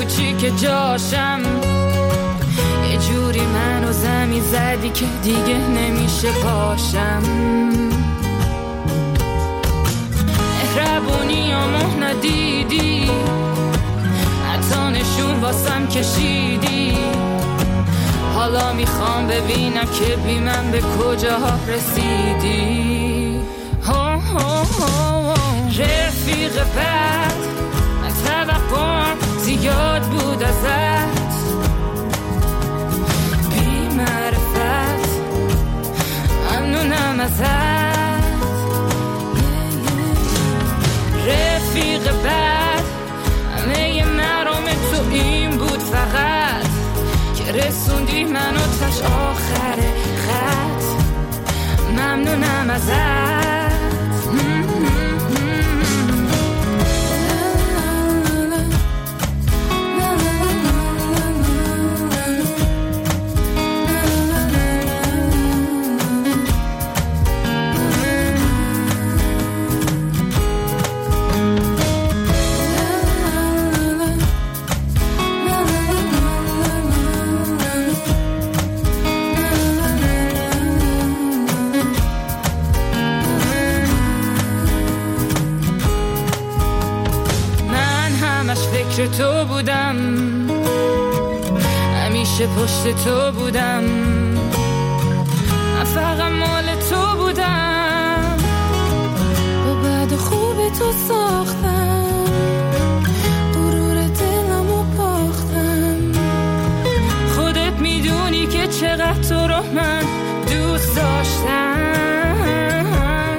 چی که جاشم، یه جوری منو زمین زدی که دیگه نمیشه پاشم. مهربونی آمو ندیدی، حتی نشون واسم کشیدی. حالا میخوام ببینم که بی من به کجاها رسیدی. رفیق بد، من توقعم زیاد بود ازت، بی معرفت ممنونم ازت. رفیق بد، همه مرام تو این بود فقط که رسوندی منو تاش آخر خط. ممنونم ازت. تو بودم، همیشه پشت تو بودم، من فقط مال تو بودم. با بعد خوب تو ساختم، غرور دلمو باختم. خودت میدونی که چقدر تو رو من دوست داشتم.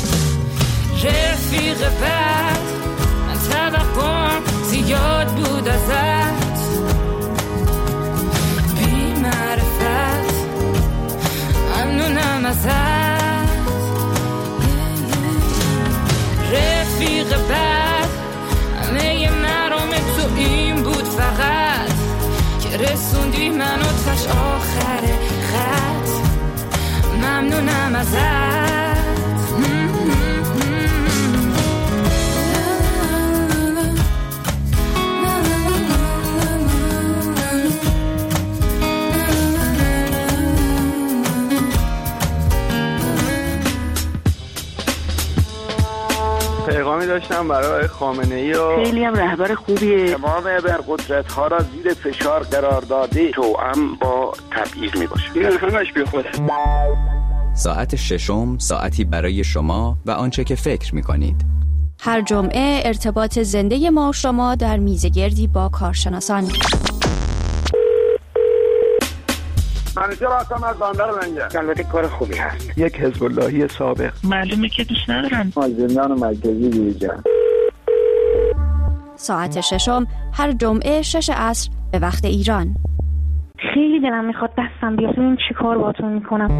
رفیق بد، من توقعم زیاد بود ازت، بی معرفت ممنونم ازت. رفیق بد، همه مرام تو این بود فقط که رسوندی منو تاش آخر خط. ممنونم ازت. پیغامی داشتم برای خامنه‌ای و خیلی هم رهبر خوبیه. تمام ابرقدرت‌ها را زیر فشار قرار داده، توأم با تبعیض میباشه. این همش بی خوده. ساعت ششم، ساعتی برای شما و آنچه که فکر می‌کنید. هر جمعه ارتباط زنده ما و شما در میزگردی با کارشناسان. منیجر هستم از بندر منجر. البته کار خوبی هست. یک حزب اللهی سابق. معلومه که دوست ندارن. زندان مرکزی دیجا. ساعت ششم، هر جمعه 6 عصر به وقت ایران. خیلی دلم میخواد دستم بیاد ببینم چی کار باهاتون میکنم.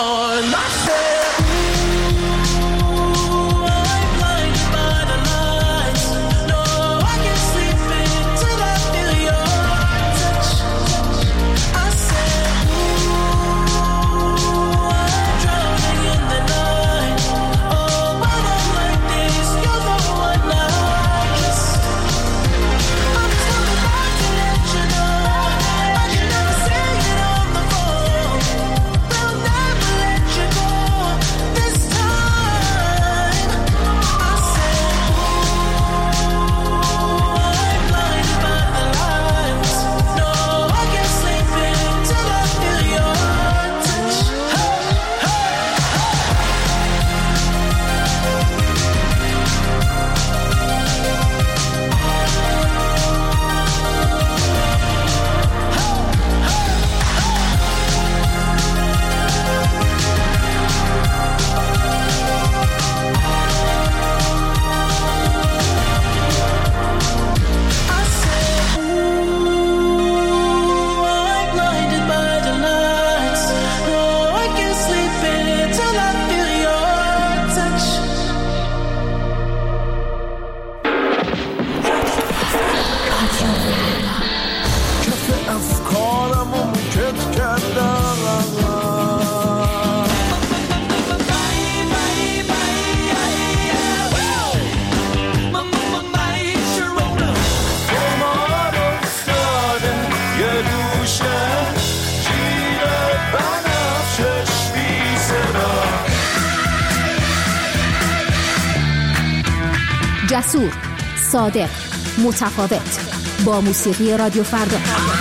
جسور، صادق، متفاوت، با موسیقی رادیو فردا.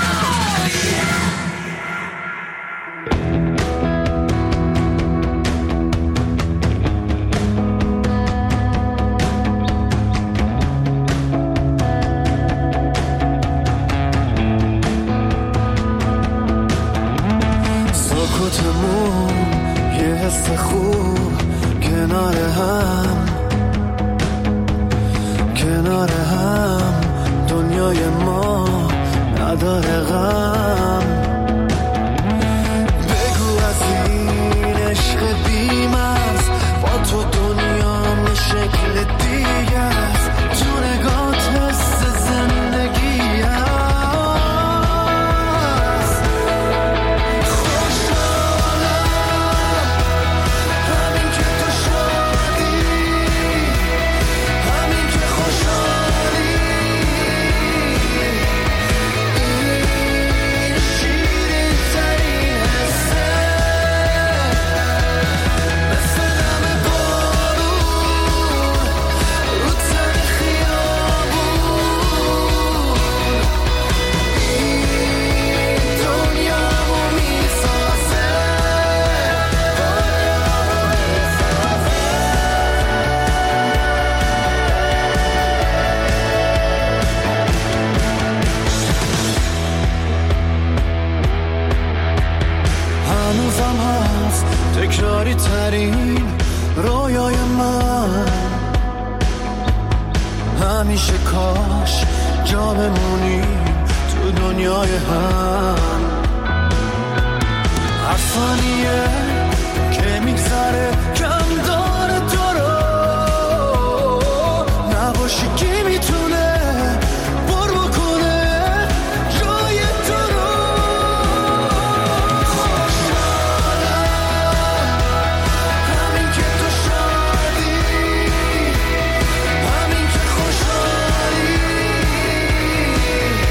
سکوتمون یه حس خوب کنار هم دنیای ما نداره غم. بگو از این عشق بی‌مرز با تو دنیام یه شکل دیگه است. تو نگات حس زندگی هست. خوشحالم همین که تو شادی، همین که خوشحالی. این شیرین ترین حسه، مثل دم بارون رو تن خیابون. این دنیامو میسازه. هنوزم هست تکراری ترین رویای من. همیشه کاش جا بمونیم تو دنیای هم. هر ثانیه که میگذره کم داره تو رو. نباشی کی میتونه پر بکنه جای تو رو. همین که تو شادی، همین که خوشحالی.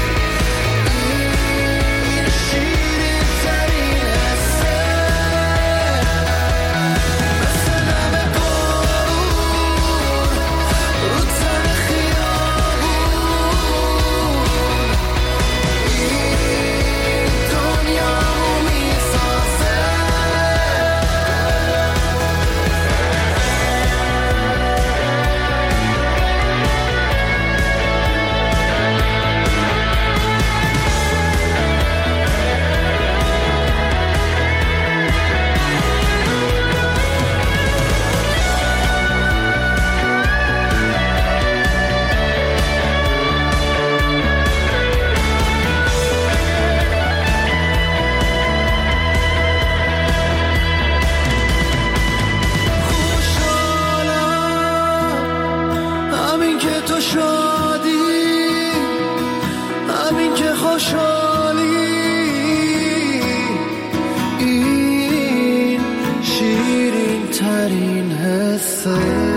این شیرین ترین حسه، ترین حسه.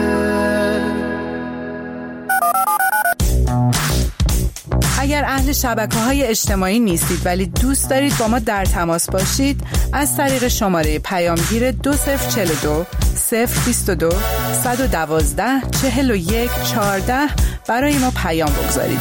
اگر اهل شبکه‌های اجتماعی نیستید ولی دوست دارید با ما در تماس باشید، از طریق شماره پیامگیر 2042 022 112 41 14 برای ما پیام بگذارید.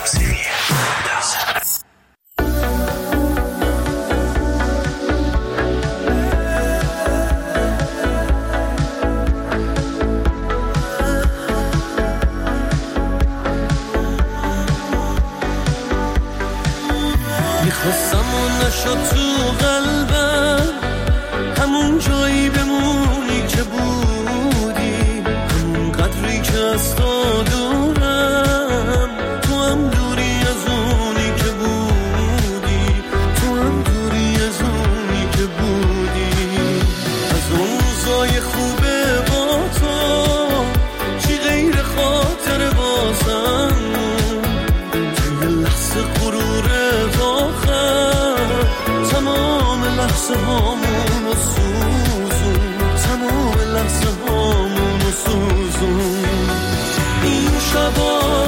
میخواستم اون نشد تو قلبم، همون جایی بمونی که بودی، همون قدری که از تو دورم، تو هم دوری از اونی که بودی، تو هم دوری از اونی که بودی. از اون روزای خوبه با تو چی غیر خاطر بازم، توی لحظه غروره تمام لحظه هامون و سوزون، تمام لحظه هامون و سوزون. این شبا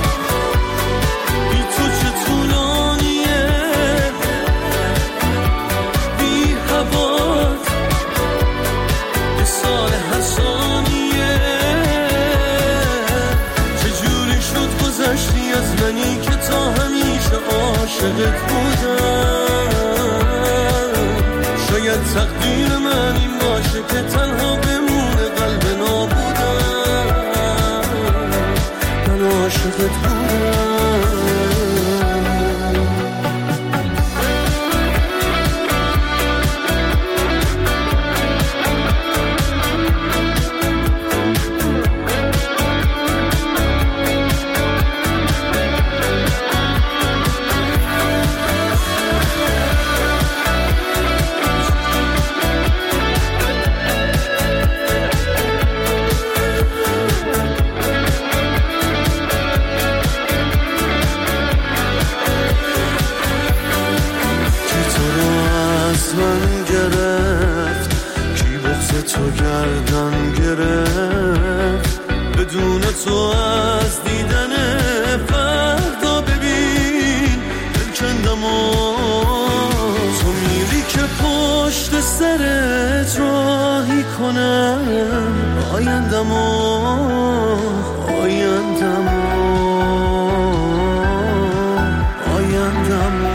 بی تو چه طولانیه، بی هوات یه سال هر ثانیه. چجوری شد گذشتی از منی که تا همیشه عاشقت بودم. شاید تقدیر من این باشه که تنها بمونه قلب نابودم. من عاشقت بودم. من گرفت کی بغض تو گردن گرفت، بدون تو از دیدن فردا ببین دل کندم و تو میری که پشت سرت راهی کنم آیندم و آیندم آیندم.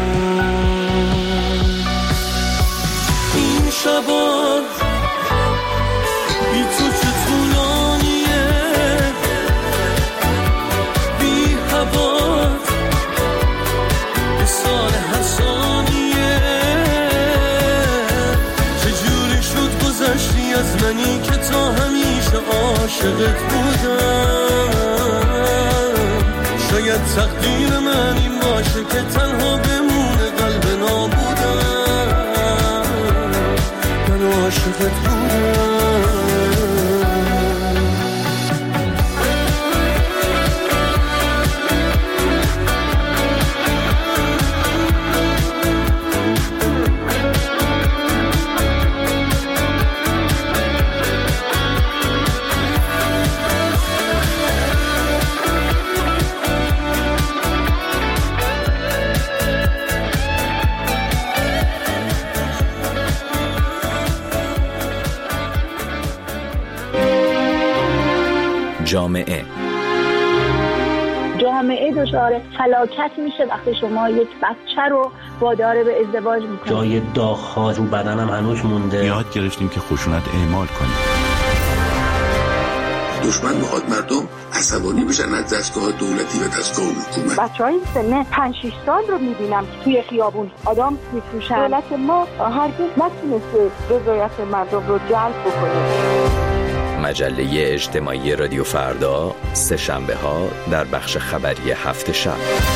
شبا بی تو چه طولانیه، بی هوات یه سال هر ثانیه. چجوری شد گذشتی از منی که تا همیشه عاشقت بودم. شاید تقدیر من این باشه که تنها بمونه قلب نابودم. عاشقت بودم. جامعه دچار فلاکت میشه وقتی شما یک بچه رو وادار به ازدواج میکنید. جای داغ‌ها رو بدنم هنوز مونده. یاد گرفتیم که خشونت اعمال کنیم. دشمن میخواد مردم عصبانی بشن از دستگاه دولتی و دستگاه حکومت. بچهای سن 5-6 سال رو میبینم که توی خیابون آدم میفروشن. دولت ما هرگز نتونسته رضایت مردم رو جلب بکنه. مجله اجتماعی رادیو فردا، سه شنبه ها در بخش خبری هفت شب.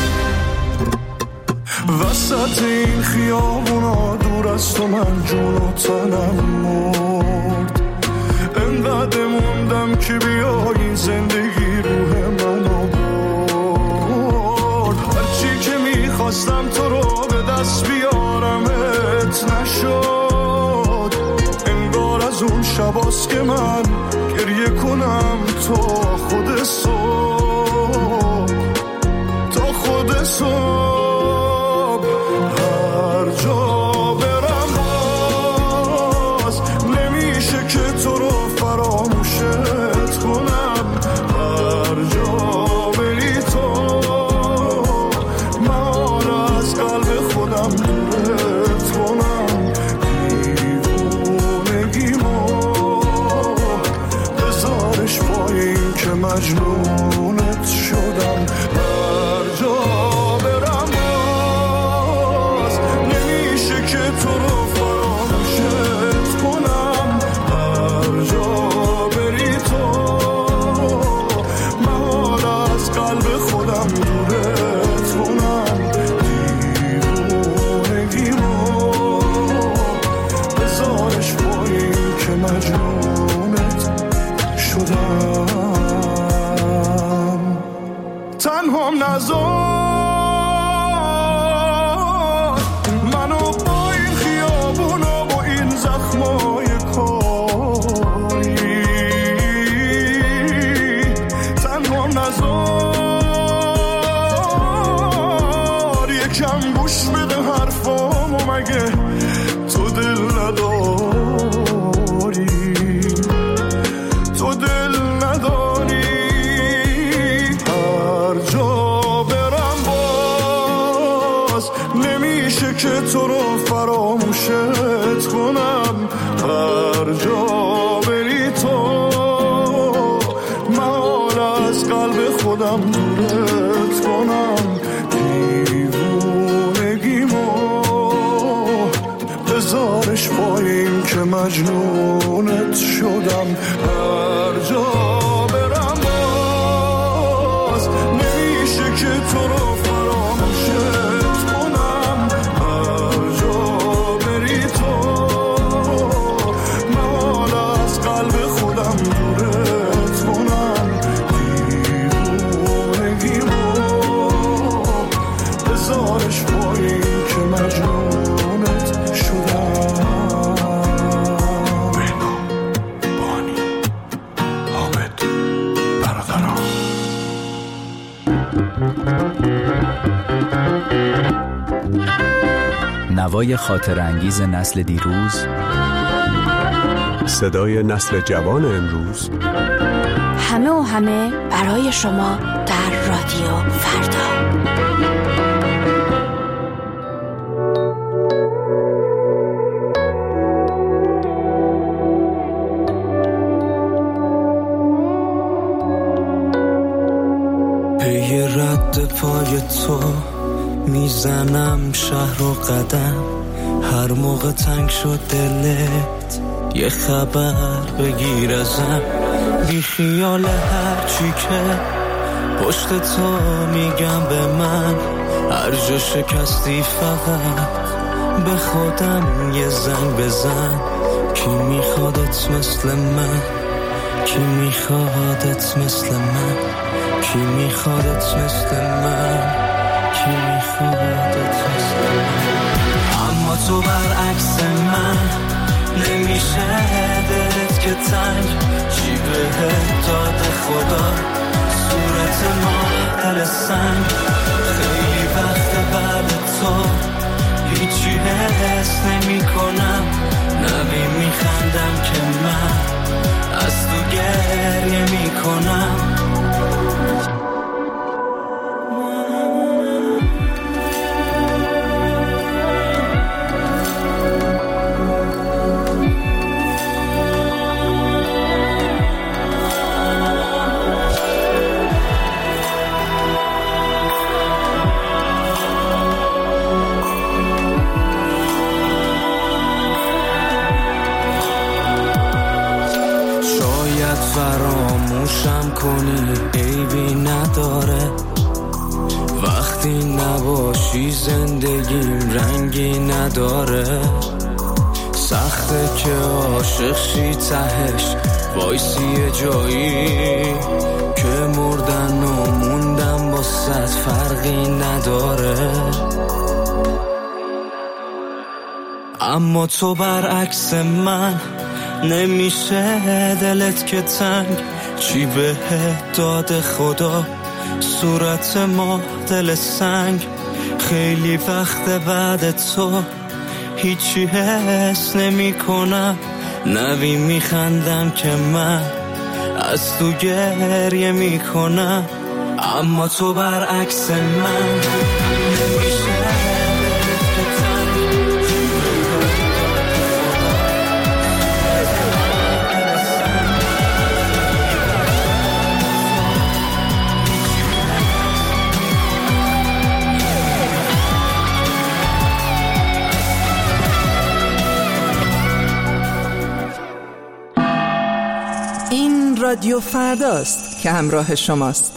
وسط این خیابونا دور از تو من جون و تنم مرد، انقدر موندم که بیایی زندگی روح منو برد. هرچی که میخواستم تو رو به دست بیارمت نشد، انگار از اون شباست که من گریه کنم تا خود صبح، تا خود صبح. هر جا برم باز نمیشه که تو رو فراموشت کنم. هر جا بری تو من از قلب خودم دورت کنم. دیوونگیمو بذارش پایین که مجنونت شدم. هر جا برم باز نمیشه که تو رو فراموشت کنم. هر جا بری تو من از قلب خودم دورت کنم. دیوونگیمو بذارش پایین که مجنونت شدم. تنهام نذار منو با این خیابونا و این زخمای کاری. تنهام نذار یکم گوش بده حرفامو، مگه تو دل نداری؟ تو دل نداری؟ هر جا برم باز نمیشه که تو رو فراموشت کنم. هر جا بری تو من از قلب خودم دورت کنم. دیوونگیمو بذارش پایین که مجنونت شدم. هر جا برم باز نمیشه که تو رو فراموشت کنم. هر جا بری تو من از قلب خودم دورت کنم. دیوونگیمو بذارش پایین که مجنونت شدم. بانی حامد برادران. نوای خاطر انگیز نسل دیروز، صدای نسل جوان امروز، همه و همه برای شما در رادیو فردا. پی رد پای تو میزنم شهر و قدم. هر موقع تنگ شد دلت یه خبر بگیر ازم. بی خیال هر چی که پشت تو میگم به من. هر جا شکستی فقط به خودم یه زنگ بزن. کی میخوادت مثل من؟ کی میخوادت مثل من؟ کی میخوادت مثل من؟ کی میخوادت مثل من؟ اما تو برعکس من نمیشه دلت که تنگ. چی بهت داده خدا صورت ما دل سنگ. خیلی وقت بعد تو هیچی حس نمی کنم. نبی میخندم که من از تو گریه میکنم. فراموشم کنی عیبی نداره. وقتی نباشی زندگیم رنگی نداره. سخته که عاشق شی تهش وایسی جایی که مردن و موندن با صد فرقی نداره. اما تو برعکس من نمیشه دلت که تنگ چی بهت داده خدا صورت ما دل سنگ خیلی وقت بعد تو هیچی حس نمی کنم نوی میخندم که من از تو گریه میکنم اما تو برعکس من نمیشه این رادیو فرداست که همراه شماست.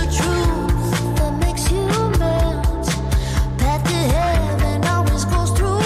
Goes through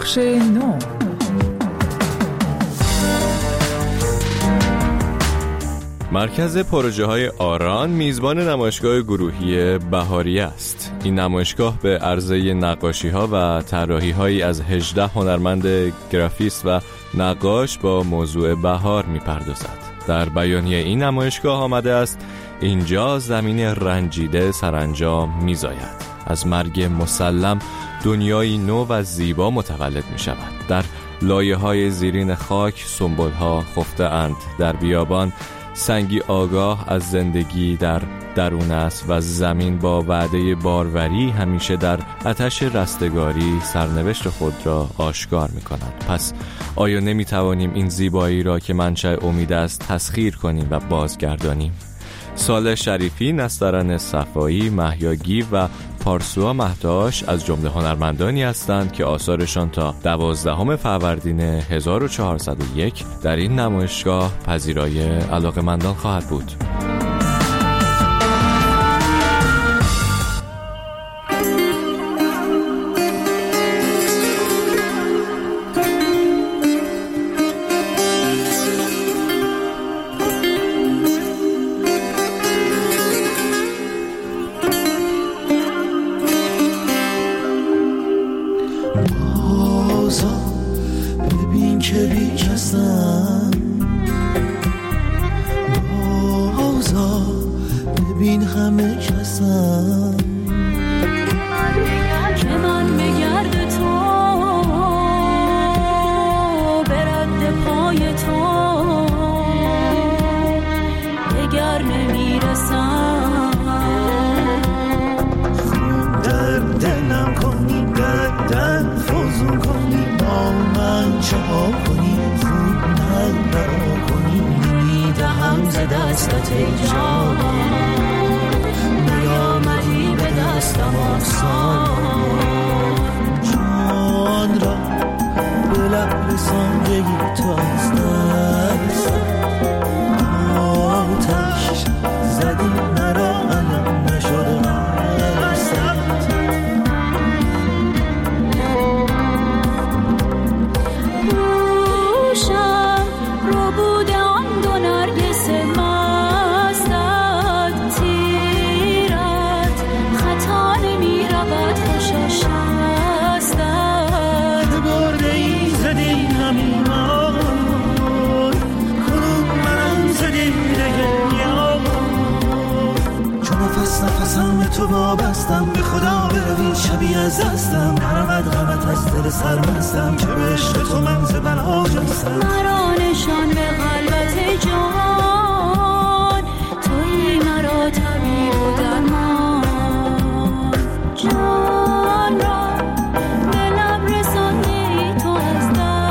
بخش 9. مرکز پروژه های آران میزبان نمایشگاه گروهی بهاریه است. این نمایشگاه به عرضه نقاشی ها و طراحی هایی از 18 هنرمند گرافیست و نقاش با موضوع بهار میپردازد. در بیانیه این نمایشگاه آمده است اینجا زمین رنجیده سرانجام میزاید. از مرگ مسلم دنیایی نو و زیبا متولد می شود. در لایه های زیرین خاک سنبل ها خفته اند. در بیابان سنگی آگاه از زندگی در درون است و زمین با وعده باروری همیشه در آتش رستگاری سرنوشت خود را آشکار می کند. پس آیا نمی توانیم این زیبایی را که منشأ امید است تسخیر کنیم و بازگردانیم؟ صالح شریفی، نسترن صفایی، مهیاگی و پارسوا مهداش از جمله هنرمندانی هستند که آثارشان تا 12 فروردین 1401 در این نمایشگاه پذیرای علاقه‌مندان خواهد بود. ببین که بیکسم، بازا ببین همه کسم، که من بگرد تو برد پای تو دگر نمیرسم. خون در دلم کنی دردم فوزون کنی با من چها کنی زود نرها کنی نمیدهم ز دستت ای جان نیامدی به دستم آسان جان را به لب رساندگی تو از دست آتش زدی مرا الان نشده نفسم تو وابستم به خدا بروی شبیه از دستم نرود غمت از دل سرمستم که به عشق تو من ز بلا جستم. مرا نشان به قلبت جان تویی مرا طبیب و درمان جان را به لب رساندی تو از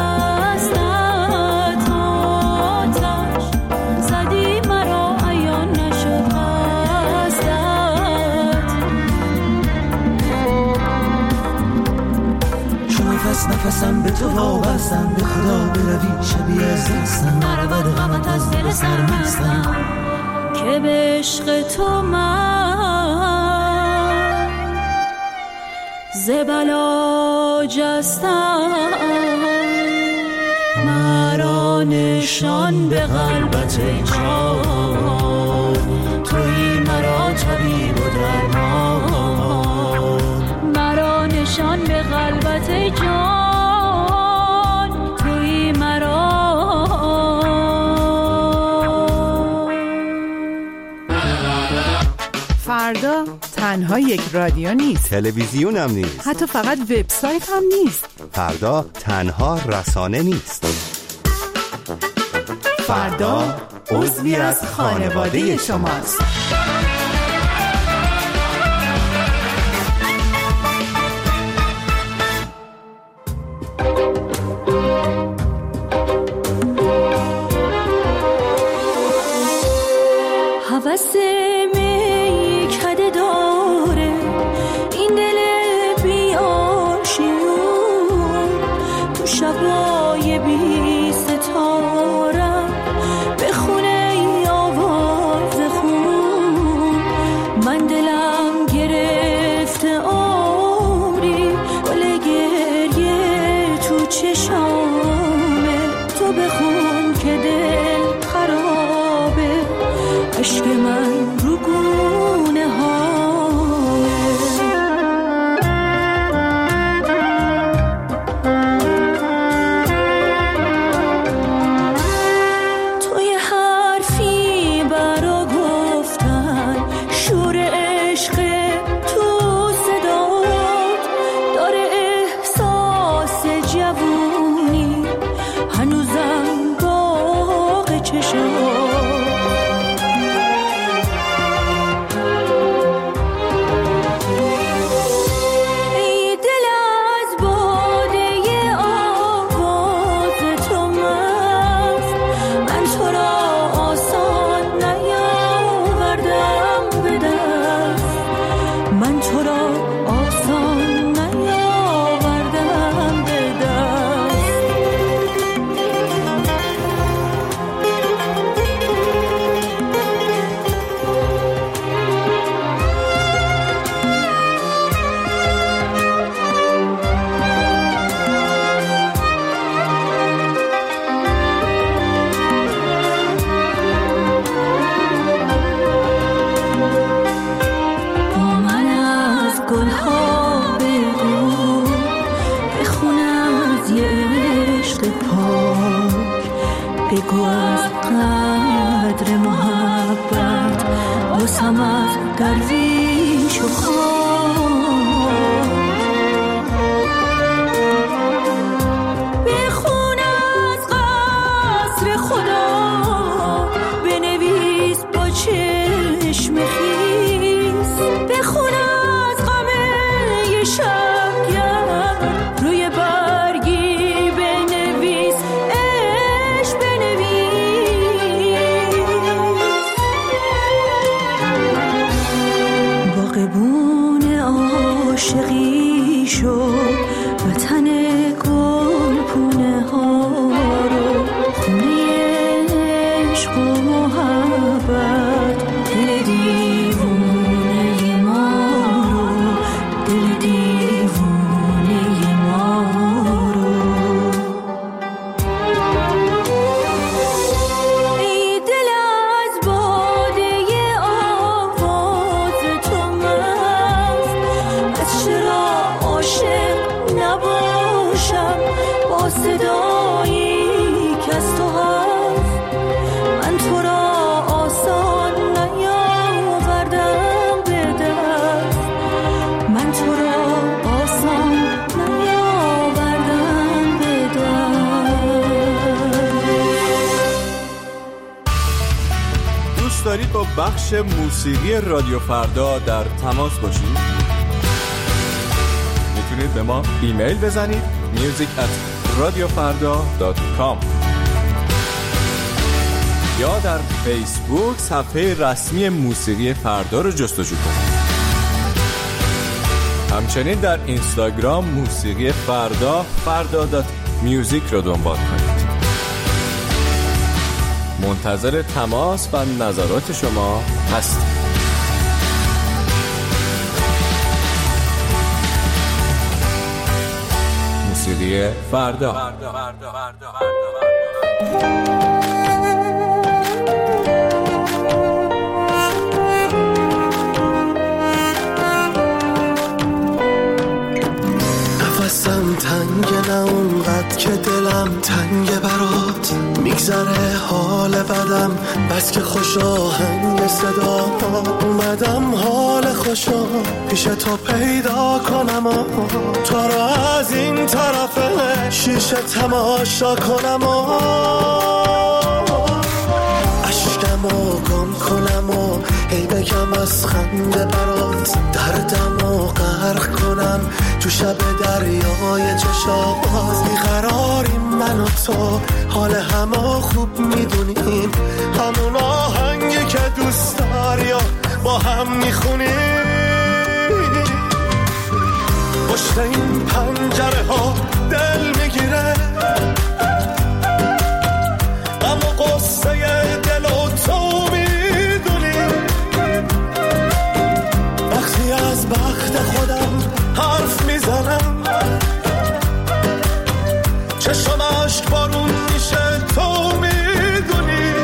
دستت آتش زدی مرا عیان نشد نفسم به تو وابستم به خدا بروی شبیه از دستم نرود غمت از دل سرمستم که به عشق تو من ز بلا جستم. مرا نشان به قلبت ای جان تویی مرا طبیب و درمان مرا نشان به قلبت ای جان تویی مرا. فردا تنها یک رادیو نیست، تلویزیون هم نیست، حتی فقط وبسایت هم نیست. فردا تنها رسانه نیست. فردا عضوی از خانواده شماست. هوس می کده داره این دل بی‌آشیون تو شبای بی ستاره بخونه ای آواز خون من دلم گرفته آری گل گریه تو شامه تو بخون که دل خرابه عشق من رو گونه توی حرفی برا گفتن شور عشق تو صدات داره احساس جوونی هنوزم باغ چشات بگو از قدر محبت باسم از درویش و خان بخون از قصر خدا بنویس با چشم خیس بخون از غم شبگرد روی برگی بنویس باغبون عاشقی شد وطن گلپونه ها رو خونه عشق و محبت دل دیوونه ما رو دل دیوونه ما رو ای دل از باده آواز تو از چرا عاشق نباشم با صدایی که از تو هست من تو را آسان نیاوردم به دست من تو را آسان نیاوردم به دست. دوست دارید با بخش موسیقی رادیو فردا در تماس باشید؟ میتونید به ما ایمیل بزنید music@radiofarda.com یا در فیسبوک صفحه رسمی موسیقی فردا رو جستجو کنید. همچنین در اینستاگرام موسیقی فردا.music رو دنبال کنید. منتظر تماس و نظرات شما هستیم. موسیقی فردا. نفسم تنگ نه اونقدر که دلم تنگ برات میگذره حال بدم بس که خوش آهنگ صدا اومدم حال خوشا پیش تو پیدا کنم تو رو از این طرف شیشه تماشا کنم اشکمو گم کنم و هی بگم از خنده برات دردمو غرق کنم تو شب دریای چشات بیقراریم من و تو حال همو خوب میدونیم همون آهنگی که دوست داری با هم میخونیم پشت این پنجره ها دل میگیره اما قصه دل و تو میدونی وقتی از بخت خودم حرف میزنم چشم چشم عشق بارون میشه تو میدونی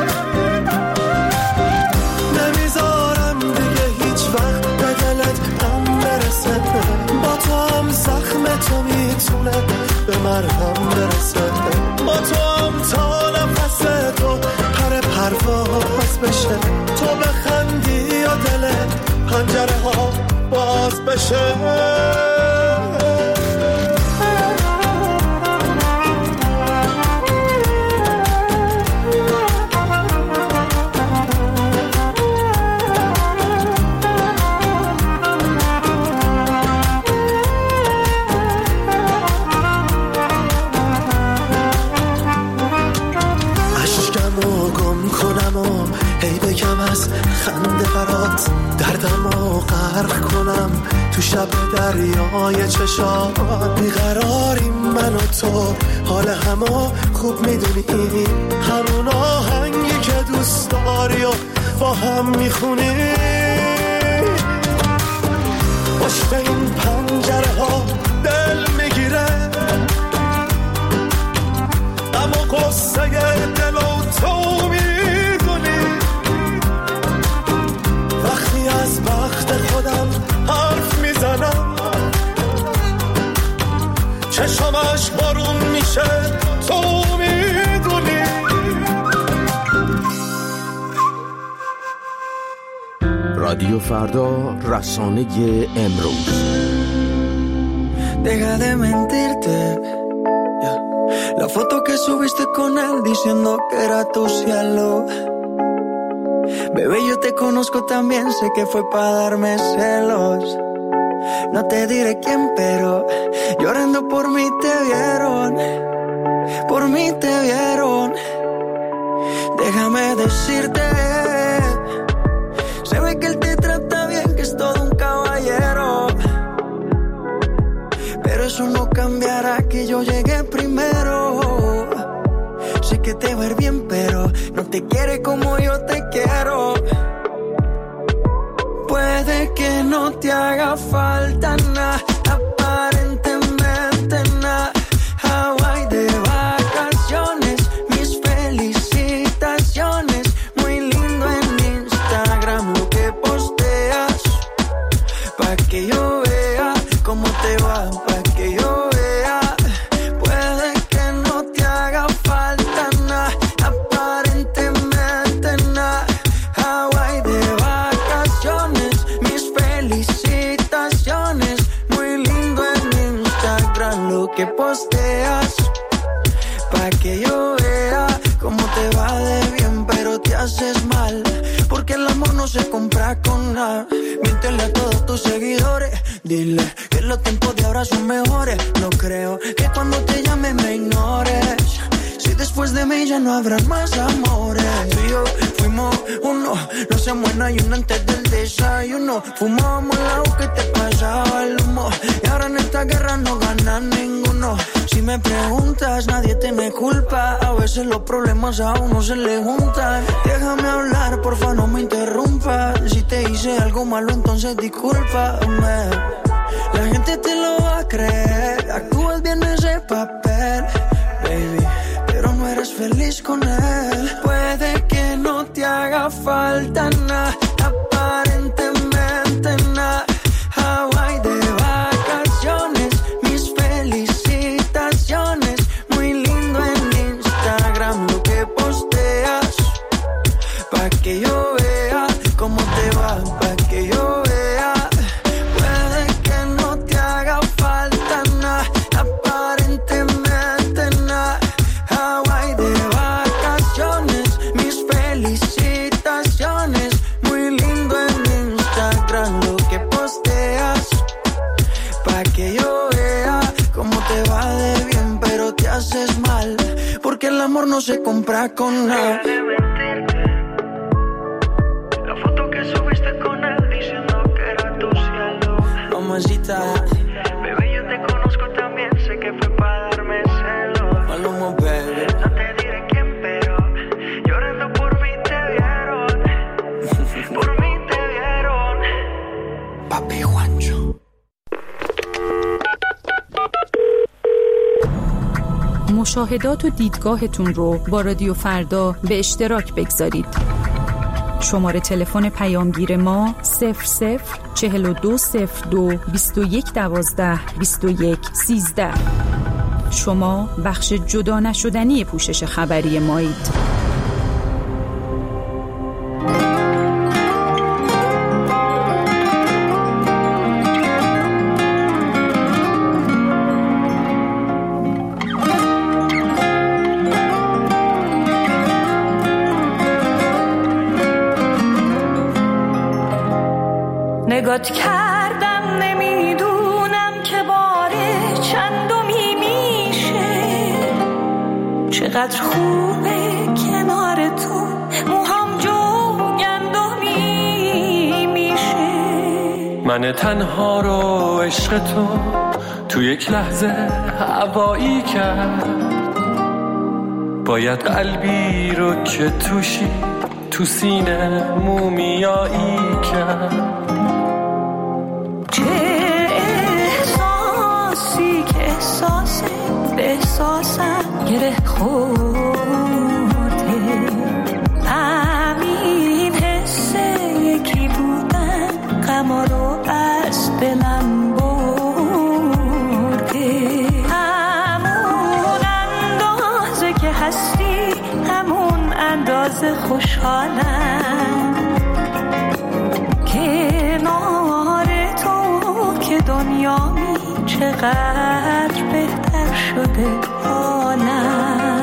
نمیذارم دیگه هیچ وقت به دلت غم برسه با تو هم زخم تو میتونه به مرهم برسه با تو هم تا نفس تو پر پرواز بشه تو بخندی یا دلت پنجره ها باز بشه خنده برات دردمو غرق کنم تو شب دریای چشات بیقراریم من و تو حال همو خوب میدونی همون آهنگی که دوست داری و با هم میخونی پشت این پنجره ها دل میگیره اما قصه دل و تو از بخت خودم حرف میزنم چشمش بارون میشه تو میدونی رادیو فردا رسانه امروز Deja de mentirte La foto que subiste con él diciendo que era tu cielo Bebé, yo te conozco también, sé que fue para darme celos. No te diré quién, pero llorando por mí te vieron. Por mí te vieron. Déjame decirte, se ve que él te trata bien, que es todo un caballero. Pero eso no cambiará que yo llegué primero. Sé que te va a ir bien, pero no te quiere como yo te quiero. Puede que no te haga falta nada, aparentemente nada. Hawaii de vacaciones, mis felicitaciones. Muy lindo en Instagram lo que posteas, pa' que yo vea cómo te va, pa' que yo vea. Puede que no te haga falta nada, aparentemente nada. Hawaii de vacaciones, mis felicitaciones. Muy lindo en Instagram lo que posteas, pa' que yo vea cómo te va de bien, pero te haces mal, porque el amor no se compra con nada. Miéntele a todos tus seguidores, dile que los tiempos de ahora son mejores. No creo que cuando te llame me ignores, si después de mí ya no habrá más amores. Tú y yo fuimos uno, no hacemos en ayuno antes del desayuno. Fumábamos el agua que te pasaba el humo, y ahora en esta guerra no gana ninguno. Si me preguntas, nadie tiene culpa, a veces los problemas a uno se le juntan. Déjame hablar, porfa, no me interrumpas. Si te hice algo malo, entonces discúlpame. La gente te lo va a creer, actúas bien ese papel, baby, pero no eres feliz con él. Puede que no te haga falta nada, aparentemente nada. Hawaii de vacaciones, mis felicitaciones. Muy lindo en Instagram lo que posteas, pa' que yo vea cómo te va, pa' que yo vea. Puede que no te haga falta nada, aparentemente nada. Hawaii de vacaciones, mis felicitaciones. Muy lindo en Instagram lo que posteas, pa' que yo vea cómo te va de bien, pero te haces mal, porque el amor no se compra con nada. La foto que subiste con él diciendo que era tu cielo. Mamacita, bebé, yo te conozco también, sé que fue para darme celos. Maluma, baby. No te diré quién, pero llorando por mí te vieron. Por mí te vieron. Papi Juancho. مشاهدات و دیدگاهتون رو با رادیو فردا به اشتراک بگذارید. شماره تلفن پیامگیر ما 00420221122113. شما بخش جدا نشدنی پوشش خبری مایید. نگات کردم نمیدونم که باره چندمی میشه، چقدر خوبه کنار تو موهام جوگندمی میشه. من تنها رو عشق تو یک لحظه هوایی کرد، باید قلبی رو که توشی تو سینه مومیایی کرد. احساسم گره خورده، همین حسه یکی بودن غما رو از دلم برده. همون اندازه که هستی همون اندازه خوشحالم، کنار تو که دنیامی چقدر بهتر شده حالم.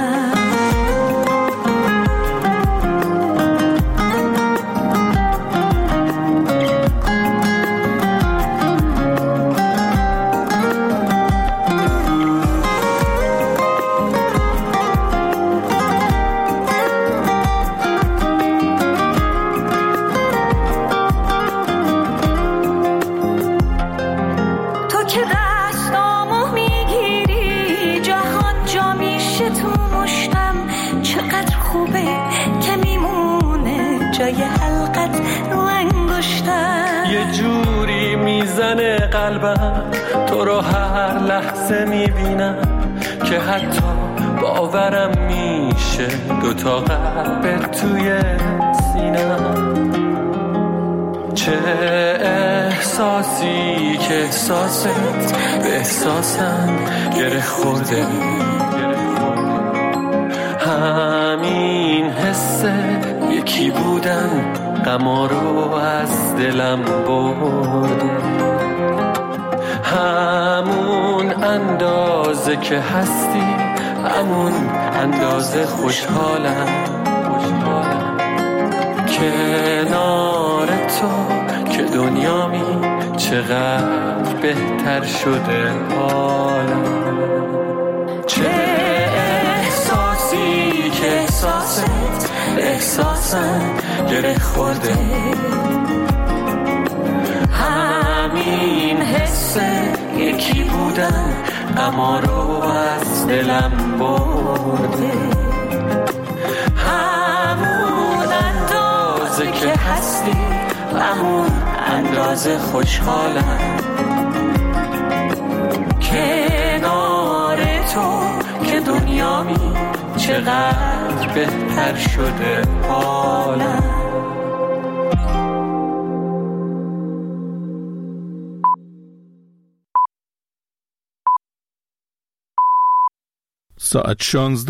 جای حلقت رو انگشتم یه جوری میزنه قلبم تو رو هر لحظه میبینم که حتی باورم میشه دوتا قلب توی سینم. چه احساسی که احساست به احساسم گره خورده، همین حسه یکی بودن غما رو از دلم برده. همون اندازه که هستی همون اندازه خوشحالم، کنار تو که دنیامی چقدر بهتر شده حالم. چه احساسی که احساسم گره خورده، همین حسه یکی بودن غما رو از دلم برده. همون اندازه که هستی همون اندازه خوشحالم، کنار تو که دنیامی چقدر بهتر شده حالم. ساعت 16